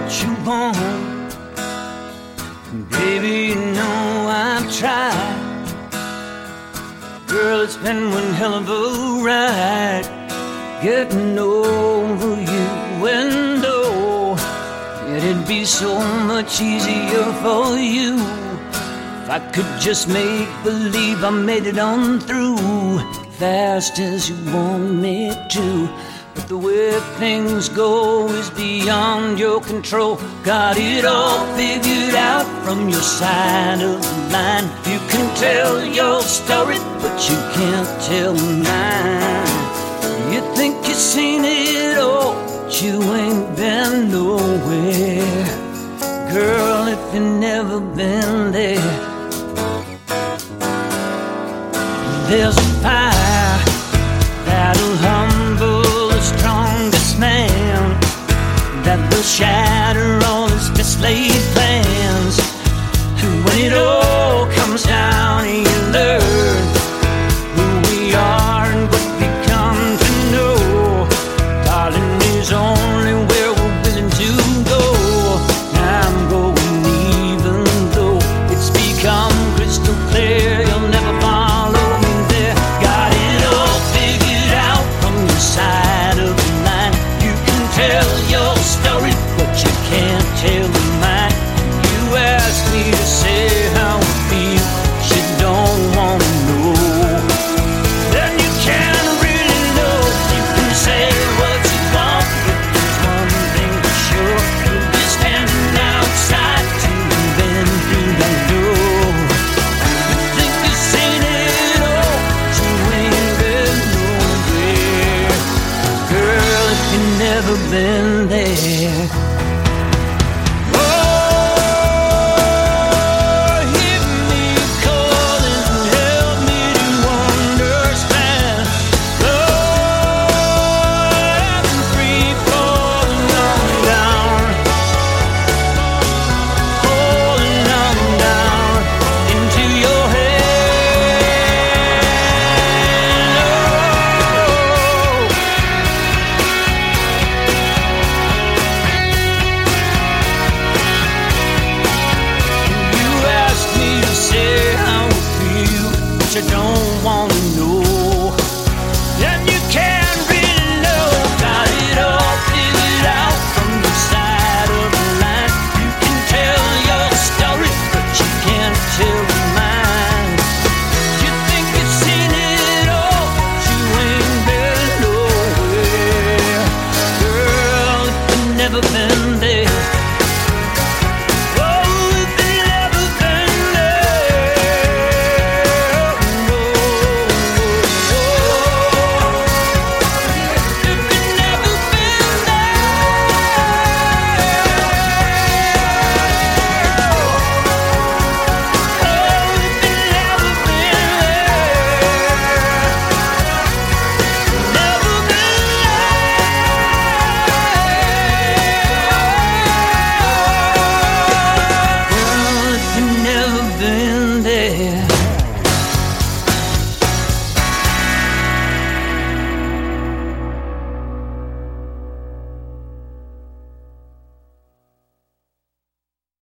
what you want. Baby, you know I've tried. Girl, it's been one hell of a ride getting over you. And oh, it'd be so much easier for you if I could just make believe I made it on through fast as you want me to. But the way things go is beyond your control. Got it all figured out from your side of the line. You can tell your story, but you can't tell mine. You think you've seen it all, but you ain't been nowhere. Girl, if you've never been there, there's a fire that'll humble the strongest man, that will shatter all his best laid plans. And when it all comes down, you learn who we are and what we come to know. Darling, there's only where we're willing to go. I'm going even though it's become crystal clear you'll never follow me there. Got it all figured out from your side of the line. You can tell your story, but you can't tell mine. You ask me to say how I feel, but you don't want to know. Then you can't really know. You can say what you want, but there's one thing for sure: you'll be standing outside till you've been through that door. You think you've seen it all, but you ain't been nowhere. Girl, if you've never been there. You don't want